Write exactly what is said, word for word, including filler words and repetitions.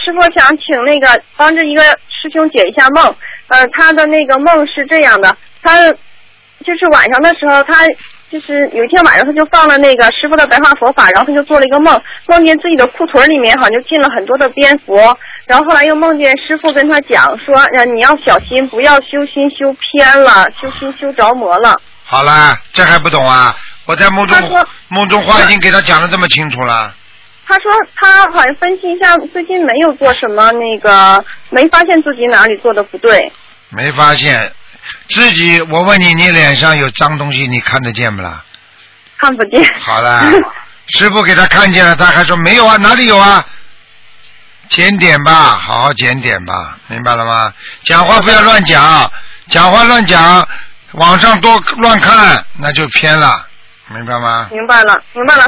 师傅想请那个帮着一个师兄解一下梦。呃，他的那个梦是这样的，他就是晚上的时候，他就是有一天晚上他就放了那个师傅的白话佛法，然后他就做了一个梦，梦见自己的裤腿里面好像就进了很多的蝙蝠，然后后来又梦见师傅跟他讲说，呃，你要小心，不要修心修偏了，修心修着魔了。 好啦，这还不懂啊？我在梦中梦中话已经给他讲得这么清楚了。 他说他好像分析一下，最近没有做什么那个，没发现自己哪里做的不对。 没发现自己，我问你，你脸上有脏东西，你看得见不啦？ 看不见。 好了，师傅给他看见了，他还说没有啊，哪里有啊？检点吧，好好检点吧，明白了吗？讲话不要乱讲，讲话乱讲，网上多乱看，那就偏了，明白吗？ 明白了，明白了。